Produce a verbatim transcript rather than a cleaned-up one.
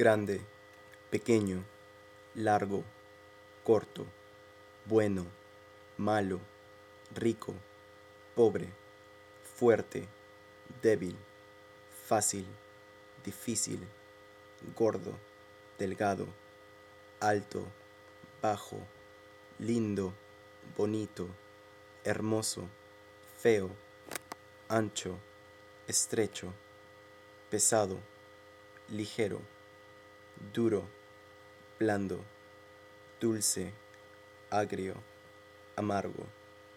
grande, pequeño, largo, corto, bueno, malo, rico, pobre, fuerte, débil, fácil, difícil, gordo, delgado, alto, bajo, lindo, bonito, hermoso, feo, ancho, estrecho, pesado, ligero, duro, blando, dulce, agrio, amargo.